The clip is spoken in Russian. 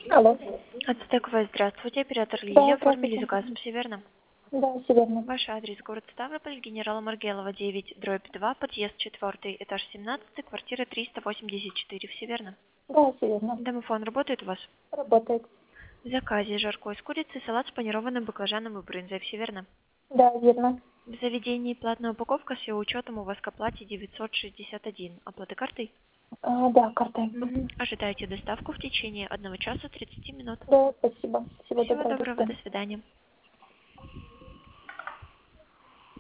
Алло. Ацтековая, здравствуйте. Оператор Да, Лилия. Оформили здравствуйте. заказ, все верно? Да, все верно. Ваш адрес: город Ставрополь, генерала Маргелова, 9/2, подъезд 4, этаж 17, квартира 384, все верно? Да, все верно. Домофон работает у вас? Работает. В заказе жаркое с курицей, салат с панированным баклажаном и брынзой, все верно? Да, верно. В заведении платная упаковка с его учетом у вас к оплате 961. Оплата картой? Да, картой. Ожидаете доставку в течение 1 часа 30 минут. Да, спасибо. Всего Всего доброго, до доброго, до свидания. свидания.